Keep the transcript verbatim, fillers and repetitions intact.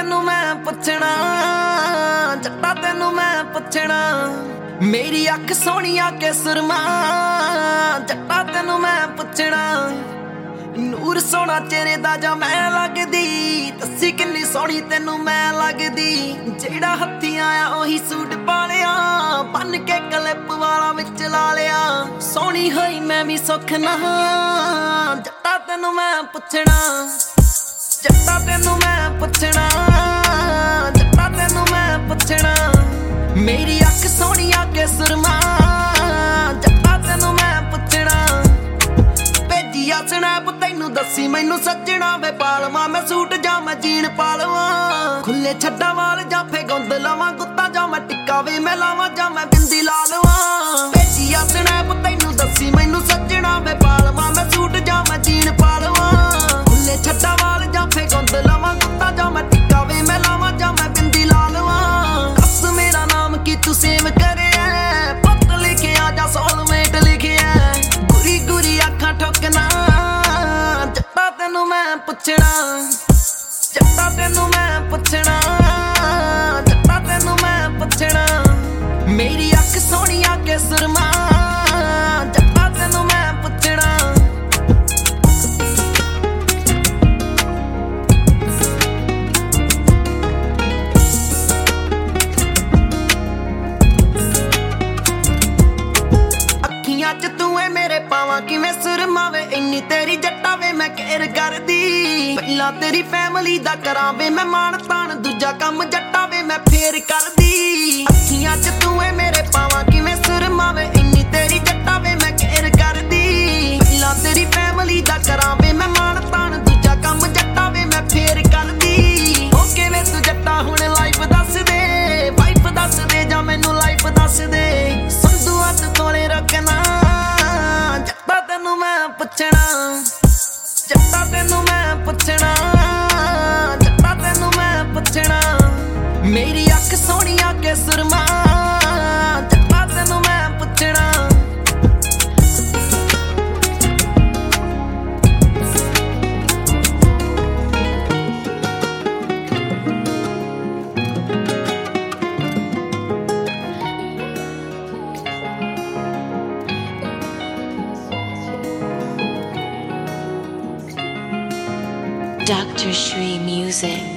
ਤੈਨੂੰ ਮੈਂ ਪੁੱਛਣਾ, ਜੱਟਾ ਤੈਨੂੰ ਮੈਂ ਪੁੱਛਣਾ, ਮੇਰੀ ਅੱਖ ਸੋਹਣੀਆ ਕੇ ਸੁਰਮਾ, ਜੱਟਾ ਤੈਨੂੰ ਮੈਂ ਪੁੱਛਣਾ, ਨੂਰ ਸੋਹਣਾ ਚਿਹਰੇ ਦਾ ਜਾਂ ਮੈਂ ਲੱਗਦੀ, ਦੱਸੀ ਕਿੰਨੀ ਸੋਹਣੀ ਤੈਨੂੰ ਮੈਂ ਲੱਗਦੀ, ਜਿਹੜਾ ਹੱਥੀਂ ਆਇਆ ਉਹੀ ਸੂਟ ਪਾ ਲਿਆ, ਬੰਨ ਕੇ ਕਲਿੱਪ ਵਾਲਾ ਵਿੱਚ ਲਾ ਲਿਆ, ਸੋਹਣੀ ਹੋਈ ਮੈਂ ਵੀ ਸੁੱਖ ਨਾ, ਜੱਟਾ ਤੈਨੂੰ ਮੈਂ ਪੁੱਛਣਾ, ਜੱਟਾ ਤੈਨੂੰ ਮੈਂ ਪੁੱਛਣਾ, ਜੱਟਾ ਤੈਨੂੰ ਮੈਂ ਪੁੱਛਣਾ, ਮੇਰੀ ਅੱਖ ਸੋਹਣੀਆ ਕੇ ਸੁਰਮਾ, ਜੱਟਾ ਤੈਨੂੰ ਮੈਂ ਪੁੱਛਣਾ, ਭੇਜੀਆ ਸਨੈਪ ਤੈਨੂੰ ਦੱਸੀ ਮੈਨੂੰ ਸੱਜਣਾ ਵੇ ਪਾਲਵਾ, ਮੈਂ ਸੂਟ ਜਾਂ ਮੈਂ ਜੀਨ ਪਾ ਲਵਾਂ, ਖੁੱਲੇ ਛੱਡਾਂ ਵਾਲ ਜਾਂ ਫੇ ਗੁੰਦ ਲਵਾਂ, ਗੁੱਤਾ ਜਾਂ ਮੈਂ ਟਿੱਕਾ ਵੇ ਮੈਂ ਲਾਵਾਂ, ਜਾਂ ਮੈਂ ਬਿੰਦੀ ਲਾ ਲਵਾਂ, ਭੇਜੀਆ ਸਨੈਪ ਤੈਨੂੰ ਦੱਸੀ ਮੈਨੂੰ ਸੱਜਣਾ ਵੇ ਪਾਲਵਾ, ਮੈਂ ਸੂਟ ਜਾਂ ਮੈਂ ਜੀਨ ਪਾ ਲਵਾਂ, ਖੁੱਲੇ ਛੱਡਾਂ ਵਾਲ ਜਾਂ ਫੇ ਗੁੰਦ ਲਵਾਂ, ਗੁੱਤਾ ਜਾਂ ਮੈਂ ਟਿੱਕਾ ਵੇ ਮੈਂ ਲਾਵਾਂ, ਜਾਂ ਮੈਂ ਬਿੰਦੀ ਲਾ ਲਵਾਂ, ਦੱਸ ਮੇਰਾ ਨਾਮ ਕੀ ਤੂੰ ਸੇਵ ਕਰਿਆ, ਪੱਤ ਲਿਖਿਆ ਜਾਂ ਸੋਲਮੇਟ ਲਿਖਿਆ, ਗੁਰੀ ਗੁਰੀ ਅੱਖਾਂ ਠੋਕਣਾ, ਜੱਟਾ ਤੈਨੂੰ ਮੈਂ ਪੁੱਛਣਾ, ਜੱਟਾ ਤੈਨੂੰ ਮੈਂ ਪੁੱਛਣਾ, ਜੱਟਾ ਤੈਨੂੰ ਮੈਂ ਪੁੱਛਣਾ, ਮੇਰੀ ਅੱਖ ਸੋਹਣੀਆ ਕੇ ਸੁਰਮਾ, ਜੱਟਾ ਤੈਨੂੰ ਮੈਂ ਪੁੱਛਣਾ। ਅੱਖੀਆਂ ਚ ਤੂੰ ਏ ਮੇਰੇ ਪਾਵਾਂ ਕਿਵੇਂ ਸੁਰਮਾ ਵੇ, ਇੰਨੀ ਤੇਰੀ ਜੱਟਾ ਵੇ ਮੈਂ ਕੇਰ ਕਰਦੀ, ਪਹਿਲਾਂ ਤੇਰੀ ਫੈਮਿਲੀ ਦਾ ਕਰਾਂ ਵੇ ਮੈਂ ਮਾਣ ਤਾਣ, ਦੂਜਾ ਕੰਮ ਜੱਟਾ ਵੇ ਮੈਂ ਫੇਰ ਕਰਦੀ, ਅੱਖੀਆਂ ਚ ਤੂੰ ਏ ਮੇਰੇ ਪਾਵਾਂ ਕਿਵੇਂ ਸੁਰਮਾ ਵੇ, ਇੰਨੀ ਤੇਰੀ ਜੱਟਾ ਵੇ ਮੈਂ ਕੇਰ ਕਰਦੀ, ਪਹਿਲਾਂ ਤੇਰੀ ਫੈਮਿਲੀ ਦਾ ਕਰਾਂ ਵੇ ਮੈਂ ਮਾਣ ਤਾਣ, ਦੂਜਾ ਕੰਮ ਜੱਟਾ ਵੇ ਮੈਂ ਫੇਰ ਕਰਦੀ, ਹੋ ਕਿਵੇਂ ਤੂੰ ਜੱਟਾ ਹੁਣ ਲਾਈਫ ਦੱਸ ਦੇ, ਵਾਈਫ ਦੱਸ ਦੇ ਜਾਂ ਮੈਨੂੰ ਲਾਈਫ ਦੱਸ ਦੇ, ਸੰਧੂ ਹੱਥ ਕੋਲੇ ਰੱਖਣਾ, ਜੱਟਾ ਤੈਨੂੰ ਮੈਂ ਪੁੱਛਣਾ, ਜੱਟਾ ਤੈਨੂੰ ਮੈਂ ਪੁੱਛਣਾ, ਜੱਟਾ ਤੈਨੂੰ ਮੈਂ ਪੁੱਛਣਾ, ਮੇਰੀ ਅੱਖ ਸੋਹਣੀਆ ਕੇ ਸੁਰਮਾ, ਜੱਟਾ ਤੈਨੂੰ ਮੈਂ ਪੁੱਛਣਾ। Doctor Shree Music.